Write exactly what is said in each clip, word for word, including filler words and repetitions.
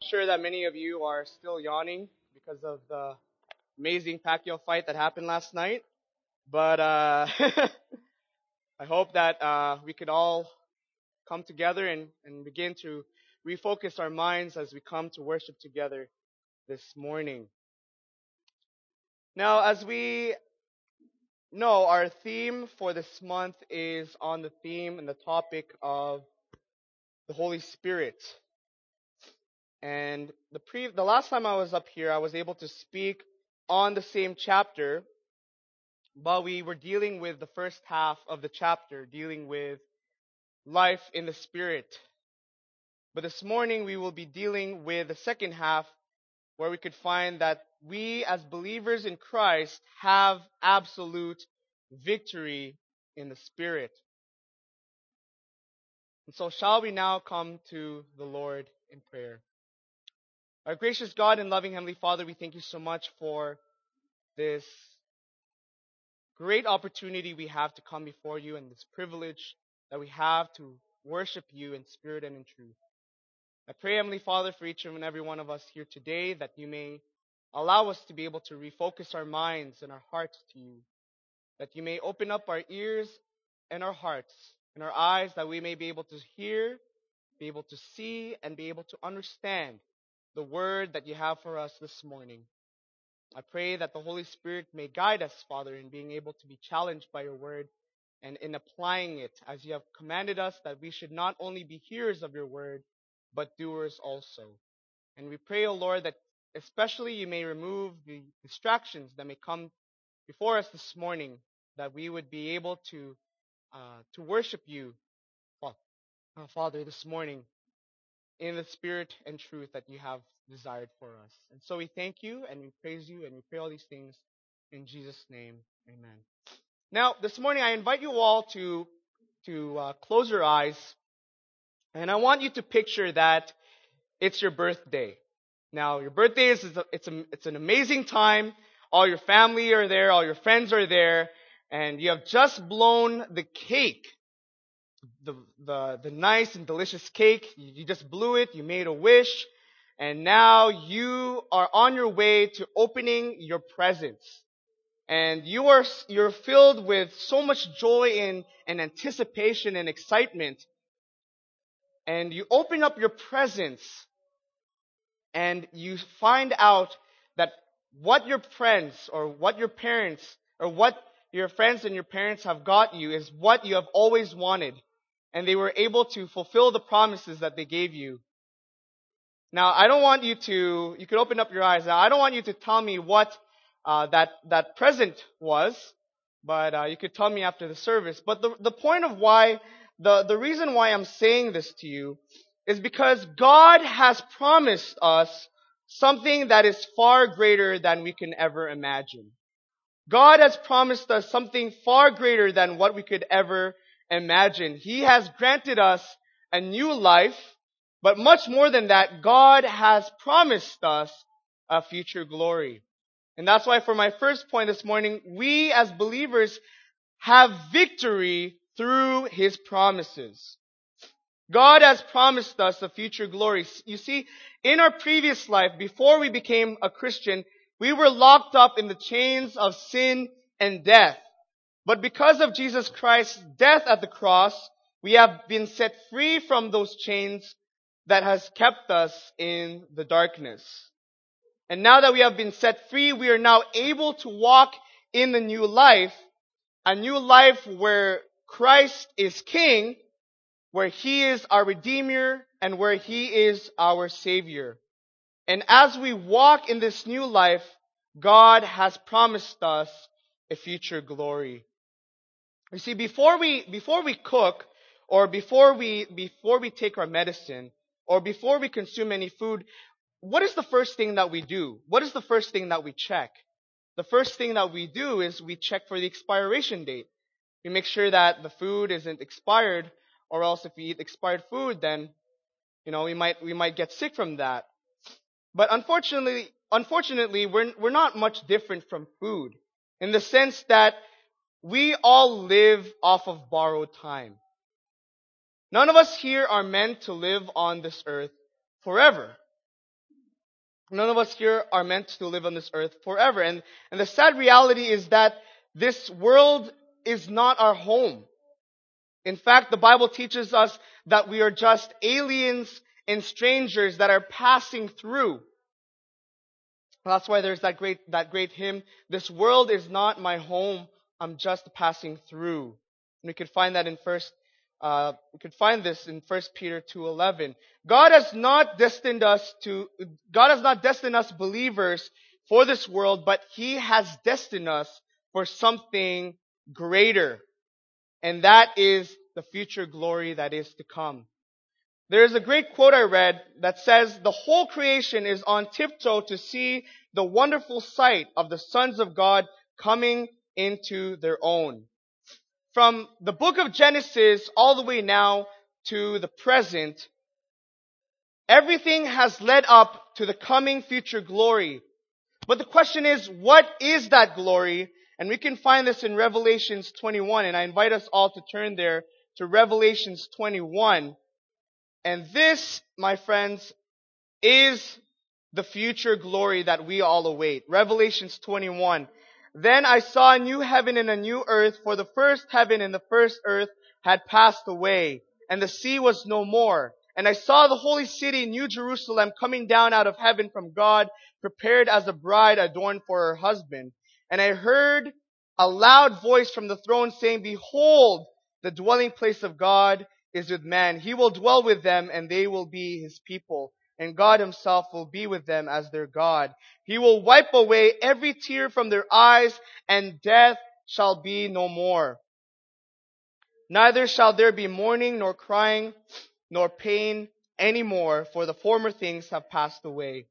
sure that many of you are still yawning because of the amazing Pacquiao fight that happened last night. But uh, I hope that uh, we could all come together and, and begin to refocus our minds as we come to worship together this morning. Now, as we know, our theme for this month is on the theme and the topic of the Holy Spirit. And the pre the last time I was up here, I was able to speak on the same chapter, but we were dealing with the first half of the chapter, dealing with life in the Spirit. But this morning we will be dealing with the second half, where we could find that we as believers in Christ have absolute victory in the Spirit. And so shall we now come to the Lord in prayer. Our gracious God and loving Heavenly Father, we thank you so much for this great opportunity we have to come before you and this privilege that we have to worship you in spirit and in truth. I pray, Heavenly Father, for each and every one of us here today, that you may allow us to be able to refocus our minds and our hearts to you, that you may open up our ears and our hearts and our eyes, that we may be able to hear, be able to see, and be able to understand the word that you have for us this morning. I pray that the Holy Spirit may guide us, Father, in being able to be challenged by your word and in applying it as you have commanded us, that we should not only be hearers of your word, but doers also. And we pray, O Lord, that especially you may remove the distractions that may come before us this morning, that we would be able to uh, to worship you, uh, Father, this morning in the spirit and truth that you have desired for us. And so we thank you and we praise you and we pray all these things in Jesus' name. Amen. Now, this morning I invite you all to, to uh, close your eyes, and I want you to picture that it's your birthday. Now, your birthday is, is a, it's, a, it's an amazing time. All your family are there, all your friends are there, and you have just blown the cake. The, the, the nice and delicious cake. You just blew it. You made a wish. And now you are on your way to opening your presents. And you are, you're filled with so much joy and, and anticipation and excitement. And you open up your presents and you find out that what your friends or what your parents or what your friends and your parents have got you is what you have always wanted. And they were able to fulfill the promises that they gave you. Now, I don't want you to, you can open up your eyes now. I don't want you to tell me what uh, that, that present was, but uh, you could tell me after the service. But the, the point of why, the, the reason why I'm saying this to you is because God has promised us something that is far greater than we can ever imagine. God has promised us something far greater than what we could ever imagine. He has granted us a new life, but much more than that, God has promised us a future glory. And that's why for my first point this morning, we as believers have victory through His promises. God has promised us a future glory. You see, in our previous life, before we became a Christian, we were locked up in the chains of sin and death. But because of Jesus Christ's death at the cross, we have been set free from those chains that has kept us in the darkness. And now that we have been set free, we are now able to walk in the new life, a new life where Christ is King, where He is our Redeemer, and where He is our Savior. And as we walk in this new life, God has promised us a future glory. You see, before we, before we cook, or before we, before we take our medicine, or before we consume any food, what is the first thing that we do? What is the first thing that we check? The first thing that we do is we check for the expiration date. We make sure that the food isn't expired, or else if we eat expired food, then, you know, we might, we might get sick from that. But unfortunately, unfortunately, we're, we're not much different from food, in the sense that we all live off of borrowed time. None of us here are meant to live on this earth forever. None of us here are meant to live on this earth forever. And, and the sad reality is that this world is not our home. In fact, the Bible teaches us that we are just aliens and strangers that are passing through. That's why there's that great, that great hymn, "This world is not my home, I'm just passing through." And we could find that in first, uh, we could find this in First Peter two eleven. God has not destined us to, God has not destined us believers for this world, but He has destined us for something greater. And that is the future glory that is to come. There is a great quote I read that says, "The whole creation is on tiptoe to see the wonderful sight of the sons of God coming into their own." From the book of Genesis all the way now to the present, everything has led up to the coming future glory. But the question is, what is that glory? And we can find this in Revelations twenty-one, and I invite us all to turn there to Revelations twenty-one. And this, my friends, is the future glory that we all await. Revelations twenty-one. "Then I saw a new heaven and a new earth, for the first heaven and the first earth had passed away, and the sea was no more. And I saw the holy city, New Jerusalem, coming down out of heaven from God, prepared as a bride adorned for her husband. And I heard a loud voice from the throne saying, 'Behold, the dwelling place of God is with man. He will dwell with them, and they will be His people. And God Himself will be with them as their God. He will wipe away every tear from their eyes, and death shall be no more. Neither shall there be mourning, nor crying, nor pain any more, for the former things have passed away.'"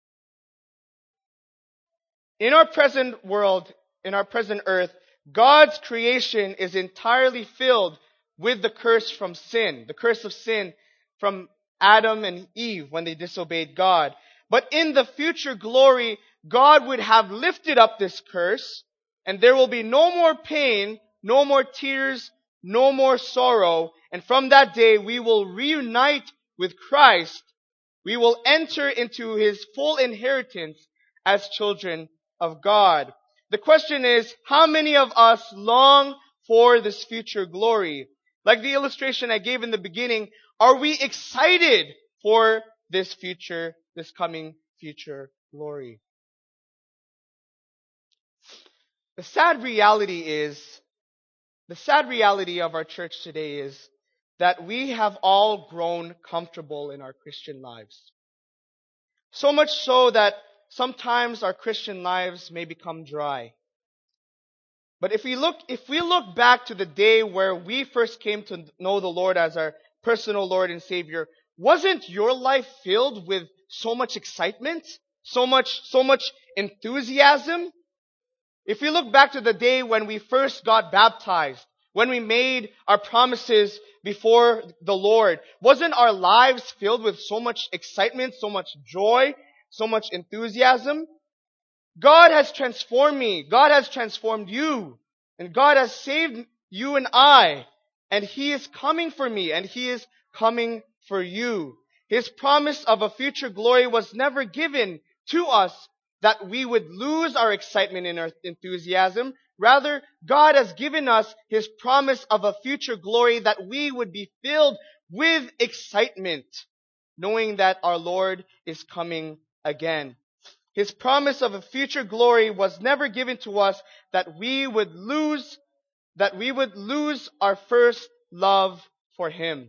In our present world, in our present earth, God's creation is entirely filled with the curse from sin, the curse of sin from Adam and Eve when they disobeyed God. But in the future glory, God would have lifted up this curse, and there will be no more pain, no more tears, no more sorrow. And from that day, we will reunite with Christ. We will enter into His full inheritance as children of God. The question is, how many of us long for this future glory? Like the illustration I gave in the beginning, are we excited for this future, this coming future glory? The sad reality is, the sad reality of our church today is that we have all grown comfortable in our Christian lives. So much so that sometimes our Christian lives may become dry. But if we look, if we look back to the day where we first came to know the Lord as our personal Lord and Savior, wasn't your life filled with so much excitement? So much, so much enthusiasm? If we look back to the day when we first got baptized, when we made our promises before the Lord, wasn't our lives filled with so much excitement, so much joy, so much enthusiasm? God has transformed me. God has transformed you. And God has saved you and I. And He is coming for me. And He is coming for you. His promise of a future glory was never given to us that we would lose our excitement and our enthusiasm. Rather, God has given us His promise of a future glory that we would be filled with excitement, knowing that our Lord is coming again. His promise of a future glory was never given to us that we would lose, that we would lose our first love for Him.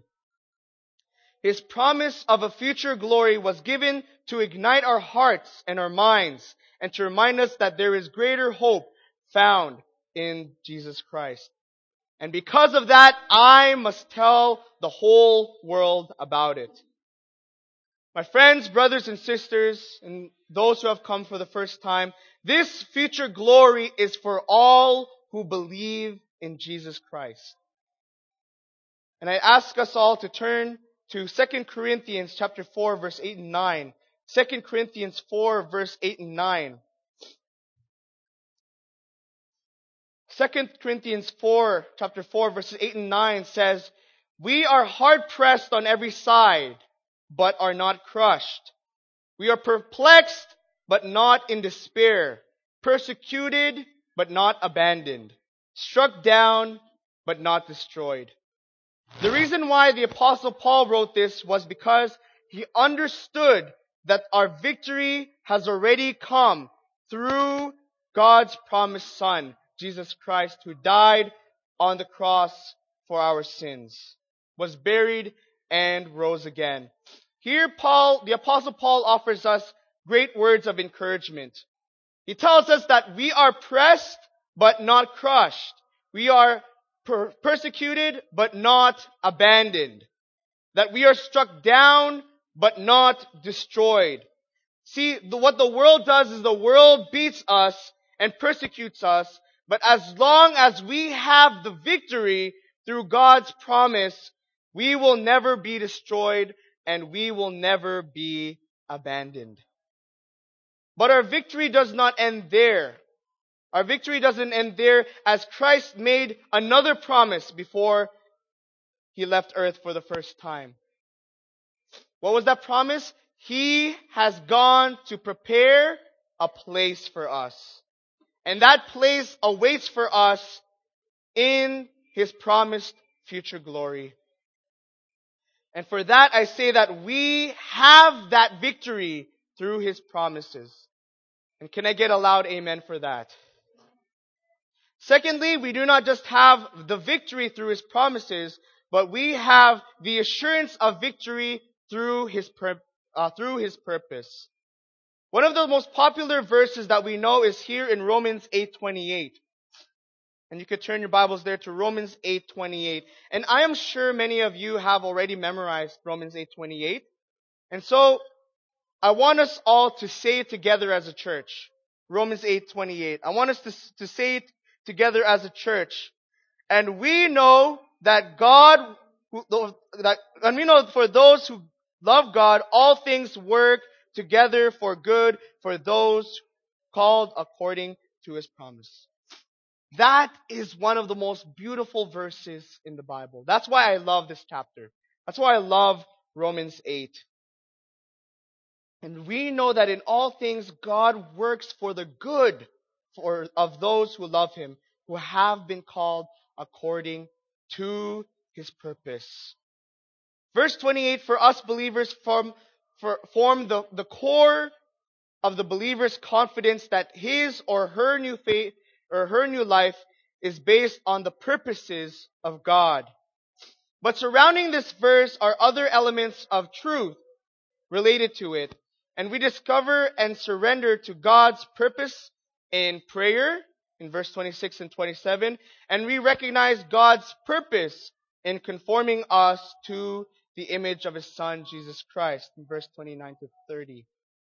His promise of a future glory was given to ignite our hearts and our minds and to remind us that there is greater hope found in Jesus Christ. And because of that, I must tell the whole world about it. My friends, brothers and sisters, and those who have come for the first time, this future glory is for all who believe in Jesus Christ. And I ask us all to turn to Second Corinthians chapter four, verse eight and nine. Second Corinthians four, verse eight and nine. Second Corinthians four, chapter four, verses eight and nine says, "We are hard pressed on every side, but are not crushed. We are perplexed, but not in despair. Persecuted, but not abandoned. Struck down, but not destroyed. The reason why the Apostle Paul wrote this was because he understood that our victory has already come through God's promised Son, Jesus Christ, who died on the cross for our sins, was buried, and rose again. Here, Paul, the Apostle Paul offers us great words of encouragement. He tells us that we are pressed, but not crushed. We are per- persecuted, but not abandoned. That we are struck down, but not destroyed. See, the, what the world does is the world beats us and persecutes us, but as long as we have the victory through God's promise, we will never be destroyed and we will never be abandoned. But our victory does not end there. Our victory doesn't end there, as Christ made another promise before he left earth for the first time. What was that promise? He has gone to prepare a place for us. And that place awaits for us in his promised future glory. And for that I say that we have that victory through his promises. And can I get a loud amen for that? Secondly, we do not just have the victory through his promises, but we have the assurance of victory through his pur- uh, through his purpose. One of the most popular verses that we know is here in Romans eight twenty-eight. And you could turn your Bibles there to Romans eight twenty-eight. And I am sure many of you have already memorized Romans eight twenty-eight. And so I want us all to say it together as a church. Romans eight twenty-eight. I want us to, to say it together as a church. And we know that God, that, and we know for those who love God, all things work together for good for those called according to his promise. That is one of the most beautiful verses in the Bible. That's why I love this chapter. That's why I love Romans eight. And we know that in all things God works for the good for, of those who love him, who have been called according to his purpose. Verse twenty-eight, for us believers form, for, form the, the core of the believer's confidence that his or her new faith or her new life is based on the purposes of God. But surrounding this verse are other elements of truth related to it. And we discover and surrender to God's purpose in prayer, in verse twenty-six and twenty-seven. And we recognize God's purpose in conforming us to the image of his Son, Jesus Christ, in verse twenty-nine to thirty.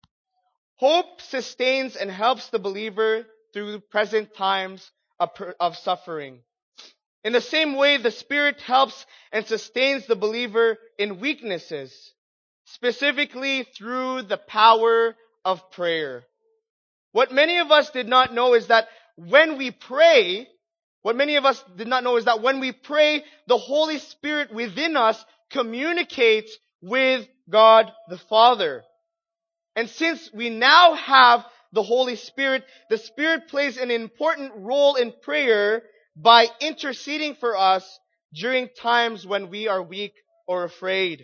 Hope sustains and helps the believer through present times of, of suffering. In the same way, the Spirit helps and sustains the believer in weaknesses, specifically through the power of prayer. What many of us did not know is that when we pray, what many of us did not know is that when we pray, the Holy Spirit within us communicates with God the Father. And since we now have the Holy Spirit, the Spirit plays an important role in prayer by interceding for us during times when we are weak or afraid.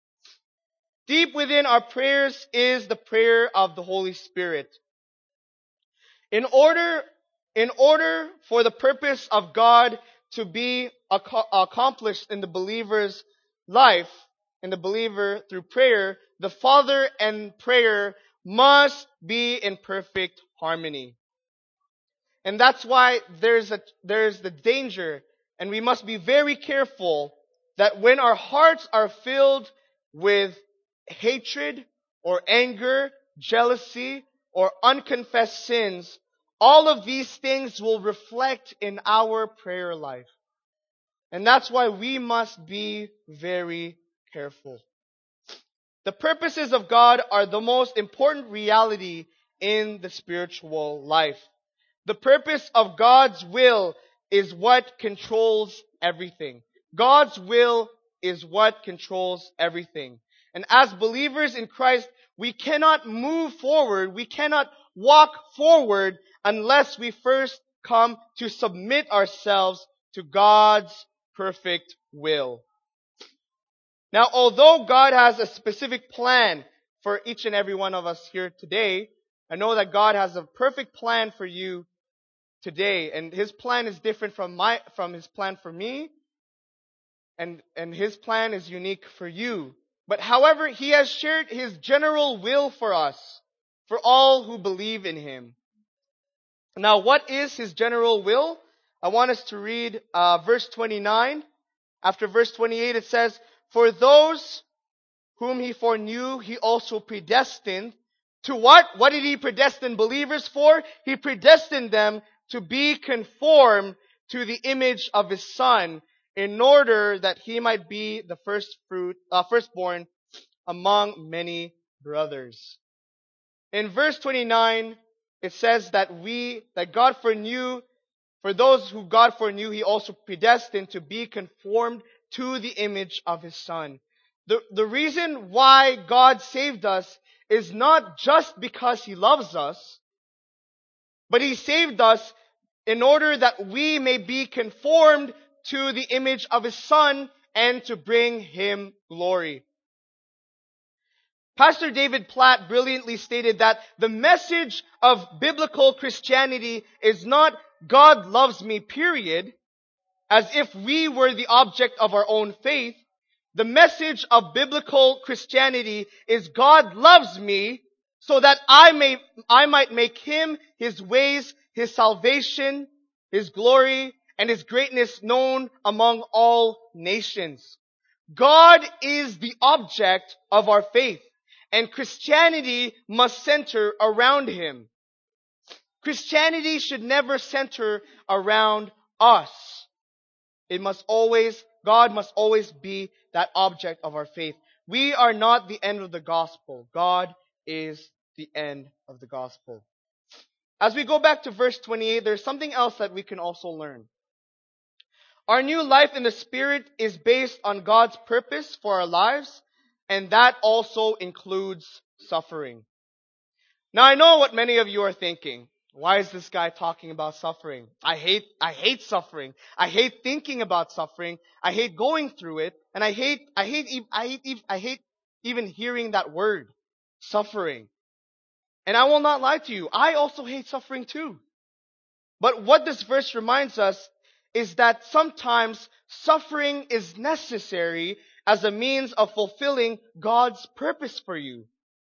Deep within our prayers is the prayer of the Holy Spirit. In order, in order for the purpose of God to be ac- accomplished in the believer's life, in the believer through prayer, the Father and prayer must be in perfect harmony. And that's why there's a, there's the danger, and we must be very careful that when our hearts are filled with hatred or anger, jealousy, or unconfessed sins, all of these things will reflect in our prayer life. And that's why we must be very careful. The purposes of God are the most important reality in the spiritual life. The purpose of God's will is what controls everything. God's will is what controls everything. And as believers in Christ, we cannot move forward, we cannot walk forward unless we first come to submit ourselves to God's perfect will. Now, although God has a specific plan for each and every one of us here today, I know that God has a perfect plan for you today, and His plan is different from my from His plan for me, and and His plan is unique for you. But however, He has shared His general will for us, for all who believe in Him. Now, what is His general will? I want us to read uh, verse twenty-nine. After verse twenty-eight, it says, "For those whom He foreknew, He also predestined." To what? What did He predestine believers for? He predestined them to be conformed to the image of His Son, in order that He might be the first fruit, uh, firstborn among many brothers. In verse twenty-nine, it says that we, that God foreknew, for those who God foreknew, He also predestined to be conformed to the image of His Son. The, the reason why God saved us is not just because He loves us, but He saved us in order that we may be conformed to the image of His Son and to bring Him glory. Pastor David Platt brilliantly stated that the message of biblical Christianity is not God loves me, period, as if we were the object of our own faith. The message of biblical Christianity is God loves me so that I may, I might make Him, His ways, His salvation, His glory, and His greatness known among all nations. God is the object of our faith, and Christianity must center around Him. Christianity should never center around us. It must always, God must always be that object of our faith. We are not the end of the gospel. God is the end of the gospel. As we go back to verse twenty-eight, there's something else that we can also learn. Our new life in the Spirit is based on God's purpose for our lives, and that also includes suffering. Now, I know what many of you are thinking. Why is this guy talking about suffering? I hate, I hate suffering. I hate thinking about suffering. I hate going through it. And I hate, I hate, I hate, I hate even hearing that word, suffering. And I will not lie to you. I also hate suffering too. But what this verse reminds us is that sometimes suffering is necessary as a means of fulfilling God's purpose for you.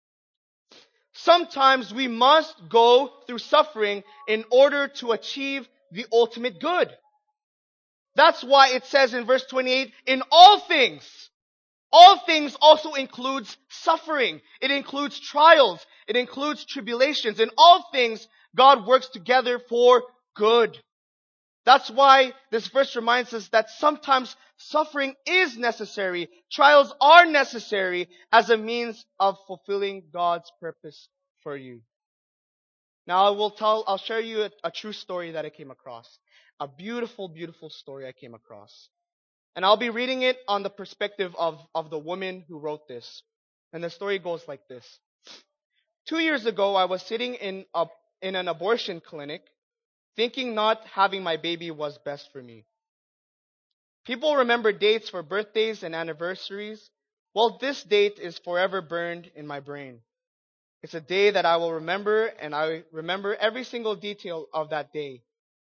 Sometimes we must go through suffering in order to achieve the ultimate good. That's why it says in verse twenty-eight, in all things, all things also includes suffering. It includes trials. It includes tribulations. In all things, God works together for good. That's why this verse reminds us that sometimes suffering is necessary. Trials are necessary as a means of fulfilling God's purpose for you. Now I will tell, I'll share you a, a true story that I came across. A beautiful, beautiful story I came across. And I'll be reading it on the perspective of, of the woman who wrote this. And the story goes like this. Two years ago, I was sitting in a, in an abortion clinic, thinking not having my baby was best for me. People remember dates for birthdays and anniversaries. Well, this date is forever burned in my brain. It's a day that I will remember, and I remember every single detail of that day.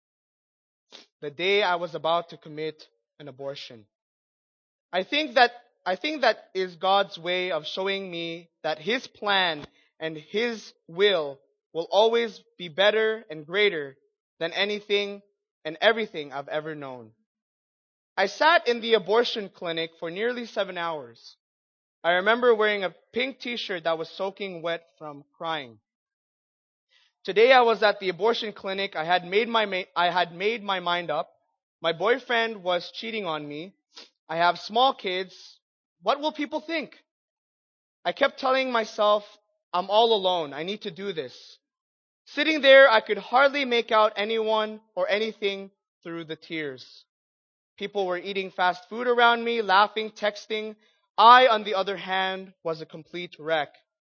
The day I was about to commit an abortion. I think that I think that is God's way of showing me that His plan and His will will always be better and greater than anything and everything I've ever known. I sat in the abortion clinic for nearly seven hours. I remember wearing a pink t-shirt that was soaking wet from crying. Today I was at the abortion clinic. I had made my ma- I had made my mind up. My boyfriend was cheating on me. I have small kids. What will people think? I kept telling myself, I'm all alone. I need to do this. Sitting there, I could hardly make out anyone or anything through the tears. People were eating fast food around me, laughing, texting. I, on the other hand, was a complete wreck.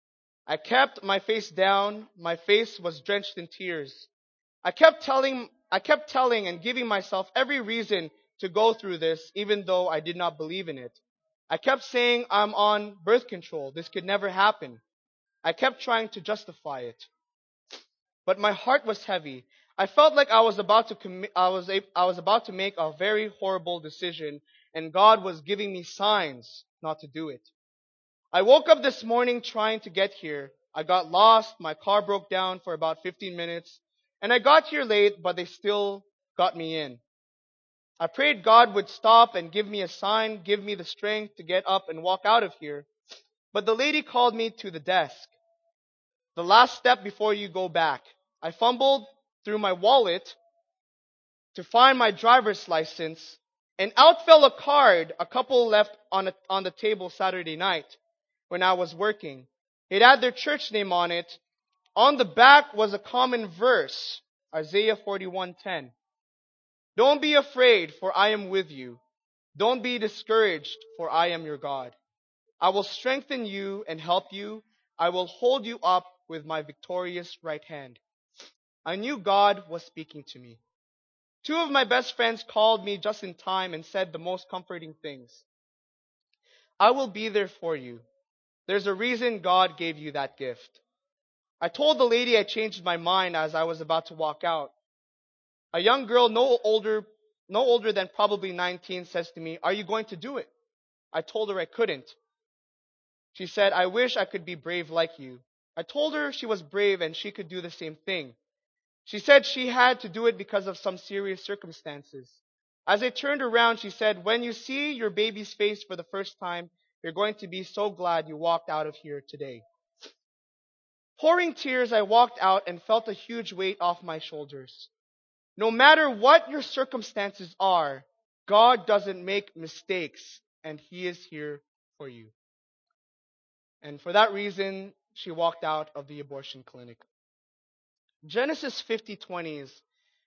I kept my face down. My face was drenched in tears. I kept telling, I kept telling and giving myself every reason to go through this, even though I did not believe in it. I kept saying I'm on birth control. This could never happen. I kept trying to justify it. But my heart was heavy. I felt like I was about to commi- I was a- I was about to make a very horrible decision, and God was giving me signs not to do it. I woke up this morning trying to get here. I got lost. My car broke down for about fifteen minutes, and I got here late, but they still got me in. I prayed God would stop and give me a sign, give me the strength to get up and walk out of here. But the lady called me to the desk. The last step before you go back. I fumbled through my wallet to find my driver's license, and out fell a card a couple left on, a, on the table Saturday night when I was working. It had their church name on it. On the back was a common verse, Isaiah forty-one ten. Don't be afraid, for I am with you. Don't be discouraged, for I am your God. I will strengthen you and help you. I will hold you up with my victorious right hand. I knew God was speaking to me. Two of my best friends called me just in time and said the most comforting things. I will be there for you. There's a reason God gave you that gift. I told the lady I changed my mind as I was about to walk out. A young girl no older, no older than probably nineteen says to me, "Are you going to do it?" I told her I couldn't. She said, "I wish I could be brave like you." I told her she was brave and she could do the same thing. She said she had to do it because of some serious circumstances. As I turned around, she said, "When you see your baby's face for the first time, you're going to be so glad you walked out of here today." Pouring tears, I walked out and felt a huge weight off my shoulders. No matter what your circumstances are, God doesn't make mistakes, and He is here for you. And for that reason, she walked out of the abortion clinic. Genesis fifty twenty is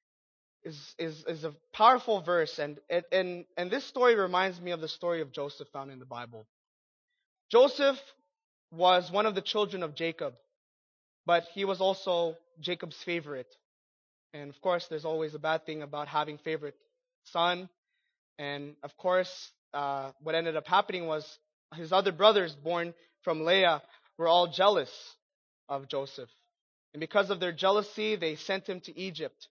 is is, is a powerful verse, and, and and this story reminds me of the story of Joseph found in the Bible. Joseph was one of the children of Jacob, but he was also Jacob's favorite. And of course, there's always a bad thing about having favorite son. And of course, uh, what ended up happening was his other brothers born from Leah were all jealous of Joseph. And because of their jealousy, they sent him to Egypt.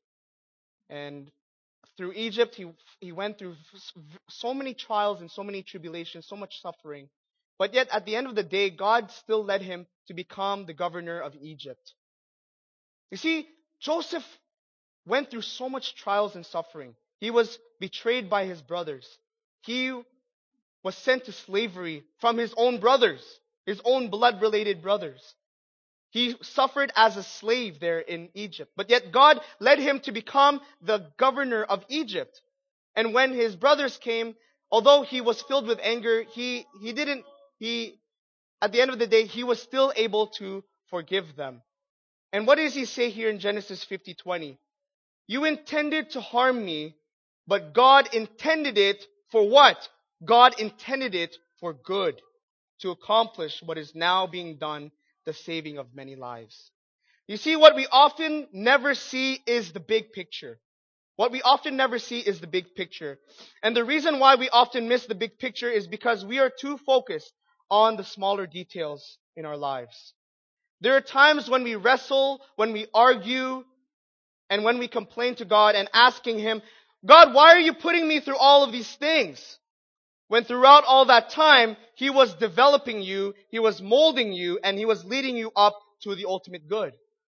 And through Egypt, he, he went through so many trials and so many tribulations, so much suffering. But yet, at the end of the day, God still led him to become the governor of Egypt. You see, Joseph went through so much trials and suffering. He was betrayed by his brothers. He was sent to slavery from his own brothers, his own blood-related brothers. He suffered as a slave there in Egypt. But yet God led him to become the governor of Egypt. And when his brothers came, although he was filled with anger, he, he didn't, he, at the end of the day, he was still able to forgive them. And what does he say here in Genesis fifty twenty? You intended to harm me, but God intended it for what? God intended it for good, to accomplish what is now being done, the saving of many lives. You see, what we often never see is the big picture. What we often never see is the big picture. And the reason why we often miss the big picture is because we are too focused on the smaller details in our lives. There are times when we wrestle, when we argue, and when we complain to God and asking Him, "God, why are you putting me through all of these things?" When throughout all that time, He was developing you, He was molding you, and He was leading you up to the ultimate good.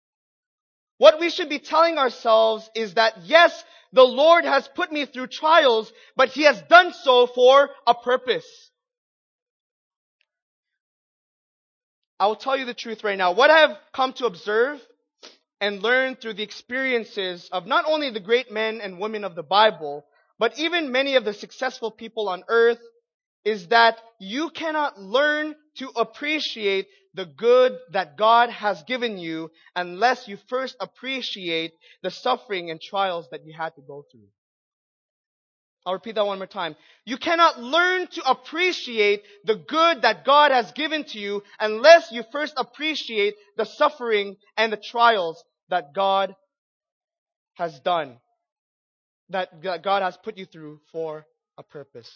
What we should be telling ourselves is that, yes, the Lord has put me through trials, but He has done so for a purpose. I will tell you the truth right now. What I have come to observe and learn through the experiences of not only the great men and women of the Bible, but even many of the successful people on earth, is that you cannot learn to appreciate the good that God has given you unless you first appreciate the suffering and trials that you had to go through. I'll repeat that one more time. You cannot learn to appreciate the good that God has given to you unless you first appreciate the suffering and the trials that God has done, that God has put you through for a purpose.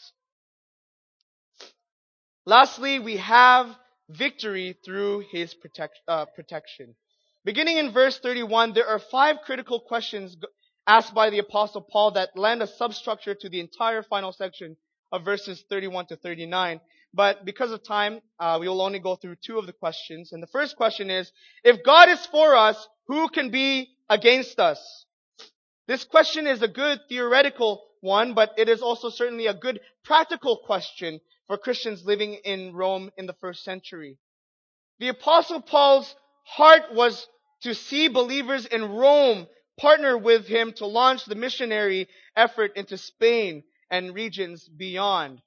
Lastly, we have victory through His protect, uh, protection. Beginning in verse thirty-one, there are five critical questions asked by the Apostle Paul that lend a substructure to the entire final section of verses thirty-one to thirty-nine. But because of time, uh, we will only go through two of the questions. And the first question is, if God is for us, who can be against us? This question is a good theoretical one, but it is also certainly a good practical question for Christians living in Rome in the first century. The Apostle Paul's heart was to see believers in Rome partner with him to launch the missionary effort into Spain and regions beyond.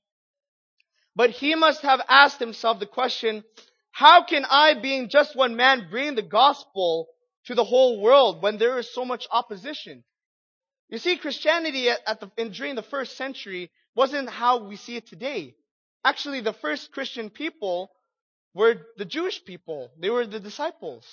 But he must have asked himself the question, how can I, being just one man, bring the gospel to the whole world when there is so much opposition? You see, Christianity at, at the, in, during the first century wasn't how we see it today. Actually, the first Christian people were the Jewish people. They were the disciples.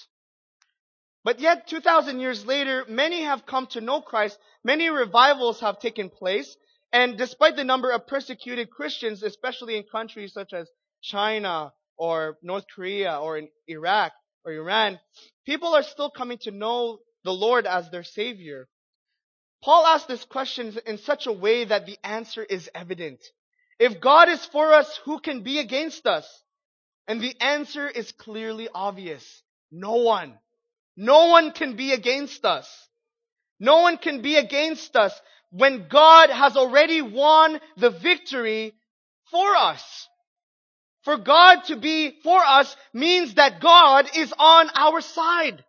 But yet, two thousand years later, many have come to know Christ. Many revivals have taken place. And despite the number of persecuted Christians, especially in countries such as China or North Korea or in Iraq or Iran, people are still coming to know the Lord as their Savior. Paul asked this question in such a way that the answer is evident. If God is for us, who can be against us? And the answer is clearly obvious. No one. No one can be against us. No one can be against us when God has already won the victory for us. For God to be for us means that God is on our side.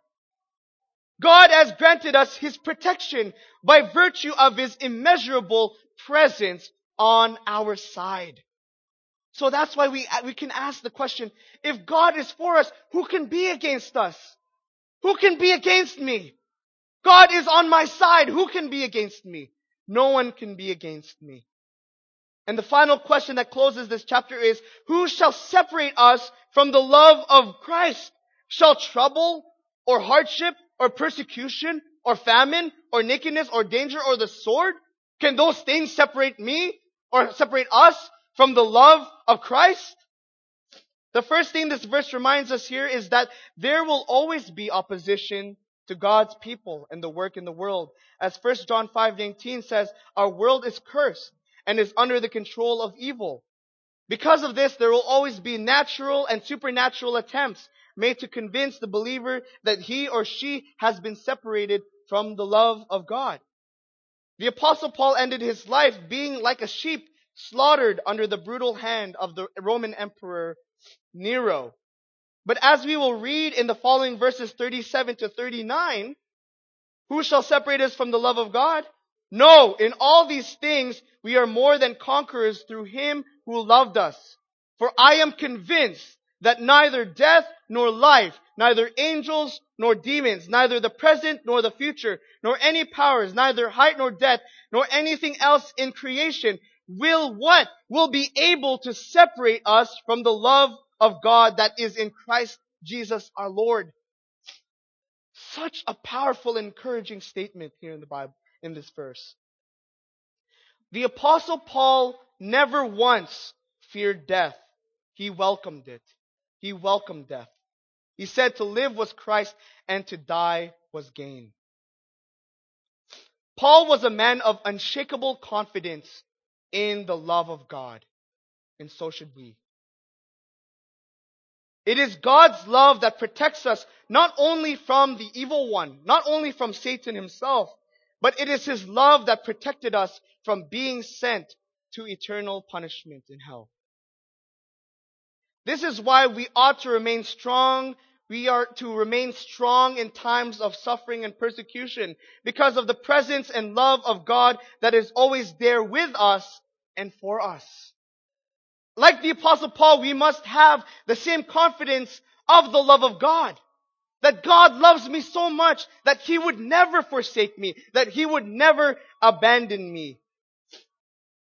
God has granted us His protection by virtue of His immeasurable presence on our side. So that's why we, we can ask the question, if God is for us, who can be against us? Who can be against me? God is on my side. Who can be against me? No one can be against me. And the final question that closes this chapter is, who shall separate us from the love of Christ? Shall trouble or hardship or persecution or famine or nakedness or danger or the sword? Can those things separate me or separate us from the love of Christ? The first thing this verse reminds us here is that there will always be opposition to God's people and the work in the world. As First John five nineteen says, our world is cursed and is under the control of evil. Because of this, there will always be natural and supernatural attempts made to convince the believer that he or she has been separated from the love of God. The Apostle Paul ended his life being like a sheep slaughtered under the brutal hand of the Roman Emperor Nero. But as we will read in the following verses thirty-seven to thirty-nine, who shall separate us from the love of God? No, in all these things we are more than conquerors through Him who loved us. For I am convinced that neither death nor life, neither angels nor demons, neither the present nor the future, nor any powers, neither height nor depth, nor anything else in creation will what? Will be able to separate us from the love of God that is in Christ Jesus our Lord. Such a powerful, encouraging statement here in the Bible, in this verse. The Apostle Paul never once feared death. He welcomed it. He welcomed death. He said to live was Christ and to die was gain. Paul was a man of unshakable confidence in the love of God. And so should we. It is God's love that protects us not only from the evil one, not only from Satan himself, but it is His love that protected us from being sent to eternal punishment in hell. This is why we ought to remain strong. We are to remain strong in times of suffering and persecution because of the presence and love of God that is always there with us and for us. Like the Apostle Paul, we must have the same confidence of the love of God. That God loves me so much that He would never forsake me, that He would never abandon me.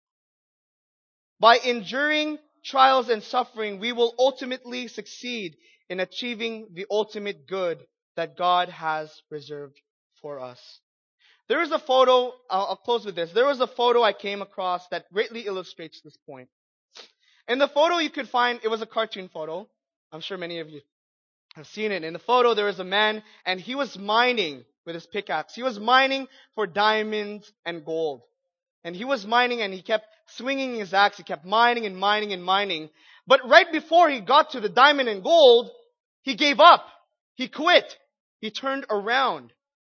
By enduring trials and suffering, we will ultimately succeed in achieving the ultimate good that God has reserved for us. There is a photo, I'll, I'll close with this. There was a photo I came across that greatly illustrates this point. In the photo you could find, it was a cartoon photo. I'm sure many of you have seen it. In the photo there was a man and he was mining with his pickaxe. He was mining for diamonds and gold. And he was mining and he kept swinging his axe. He kept mining and mining and mining. But right before he got to the diamond and gold, he gave up. He quit. He turned around.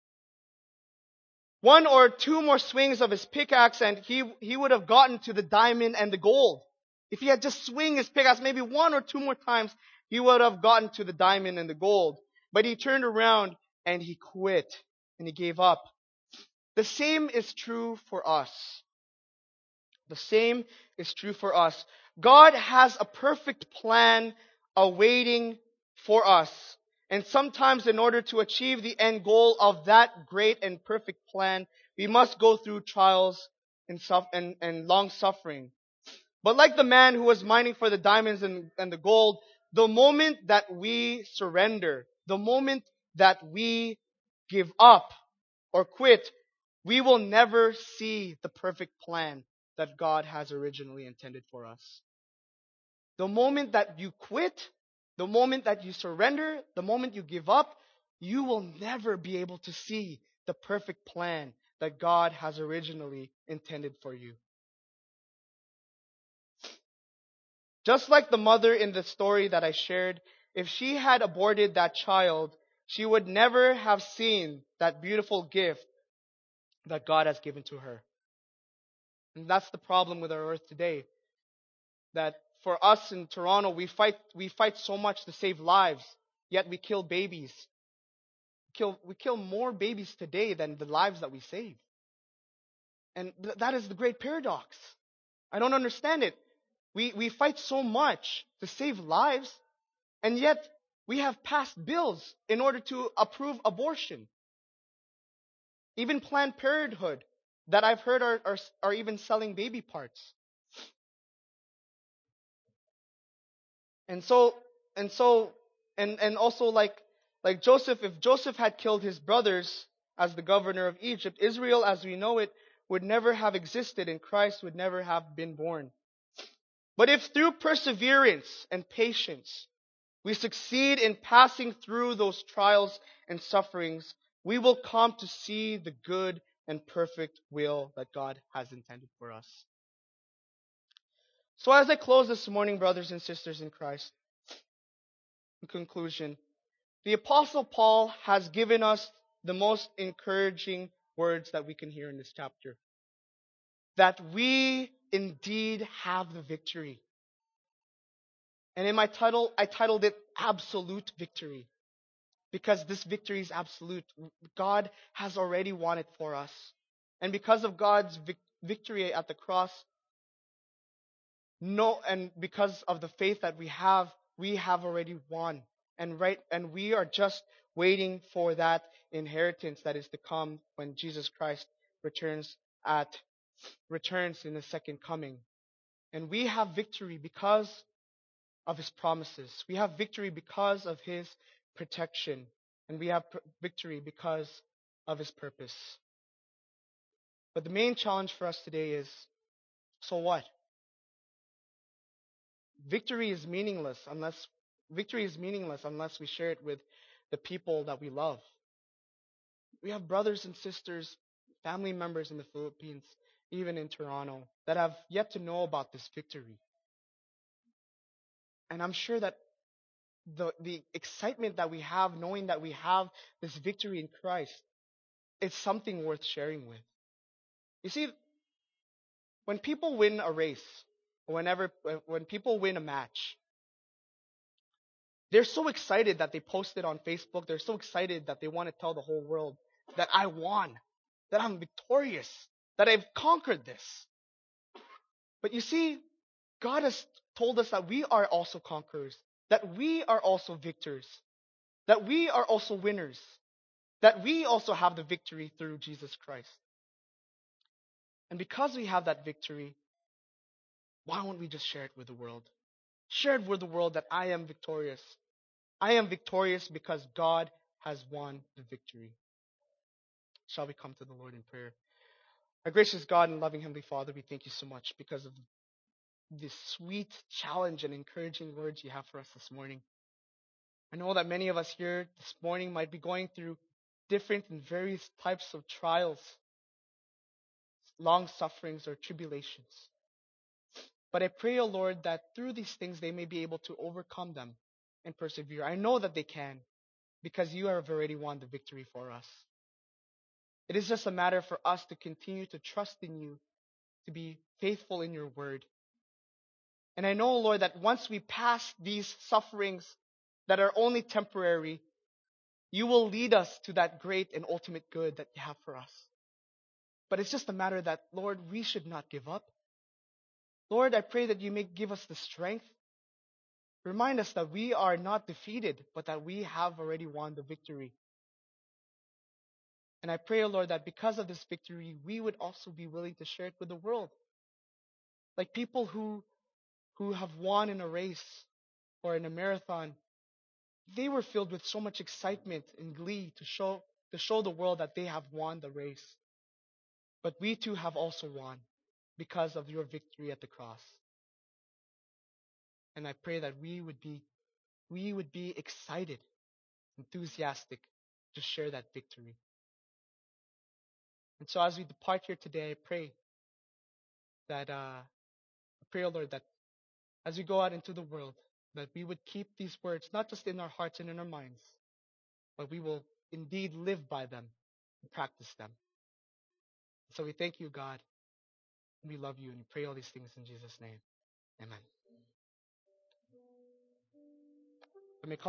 One or two more swings of his pickaxe and he, he would have gotten to the diamond and the gold. If he had just swung his pickaxe maybe one or two more times, he would have gotten to the diamond and the gold. But he turned around and he quit and he gave up. The same is true for us. The same is true for us. God has a perfect plan awaiting for us. And sometimes in order to achieve the end goal of that great and perfect plan, we must go through trials and, suff- and, and long suffering. But like the man who was mining for the diamonds and, and the gold, the moment that we surrender, the moment that we give up or quit, we will never see the perfect plan that God has originally intended for us. The moment that you quit, the moment that you surrender, the moment you give up, you will never be able to see the perfect plan that God has originally intended for you. Just like the mother in the story that I shared, if she had aborted that child, she would never have seen that beautiful gift that God has given to her. And that's the problem with our earth today. That for us in Toronto, we fight we fight so much to save lives, yet we kill babies. We kill, we kill more babies today than the lives that we save. And th- that is the great paradox. I don't understand it. We we fight so much to save lives, and yet we have passed bills in order to approve abortion. Even Planned Parenthood, that I've heard are, are, are even selling baby parts. And so, and so, and, and also like, like Joseph, if Joseph had killed his brothers as the governor of Egypt, Israel as we know it would never have existed and Christ would never have been born. But if through perseverance and patience we succeed in passing through those trials and sufferings, we will come to see the good and perfect will that God has intended for us. So as I close this morning, brothers and sisters in Christ, in conclusion, the Apostle Paul has given us the most encouraging words that we can hear in this chapter. That we indeed have the victory. And in my title, I titled it Absolute Victory. Because this victory is absolute. God has already won it for us. And because of God's vic- victory at the cross, no, and because of the faith that we have, we have already won. And right, and we are just waiting for that inheritance that is to come when Jesus Christ returns at returns in the second coming. And we have victory because of his promises. We have victory because of his protection. And we have pr- victory because of his purpose. But the main challenge for us today is, so what? Victory is meaningless unless victory is meaningless unless we share it with the people that we love. We have brothers and sisters, family members in the Philippines, even in Toronto, that have yet to know about this victory. And I'm sure that the the excitement that we have, knowing that we have this victory in Christ, it's something worth sharing with. You see, when people win a race, whenever when people win a match, they're so excited that they post it on Facebook. They're so excited that they want to tell the whole world that I won, that I'm victorious, that I've conquered this. But you see, God has told us that we are also conquerors, that we are also victors, that we are also winners, that we also have the victory through Jesus Christ. And because we have that victory, Why won't we just share it with the world? Share it with the world that I am victorious. I am victorious because God has won the victory. Shall we come to the Lord in prayer? Our gracious God and loving Heavenly Father, we thank you so much because of this sweet challenge and encouraging words you have for us this morning. I know that many of us here this morning might be going through different and various types of trials, long sufferings, or tribulations. But I pray, O Lord, that through these things they may be able to overcome them and persevere. I know that they can because you have already won the victory for us. It is just a matter for us to continue to trust in you, to be faithful in your word. And I know, Lord, that once we pass these sufferings that are only temporary, you will lead us to that great and ultimate good that you have for us. But it's just a matter that, Lord, we should not give up. Lord, I pray that you may give us the strength. Remind us that we are not defeated, but that we have already won the victory. And I pray, Lord, that because of this victory, we would also be willing to share it with the world. Like people who, who have won in a race or in a marathon, they were filled with so much excitement and glee to show, to show the world that they have won the race. But we too have also won because of your victory at the cross. And I pray that we would be, we would be excited, enthusiastic to share that victory. And so as we depart here today, I pray that, uh, I pray, O Lord, that as we go out into the world, that we would keep these words not just in our hearts and in our minds, but we will indeed live by them and practice them. So we thank you, God, and we love you, and we pray all these things in Jesus' name. Amen. Let me call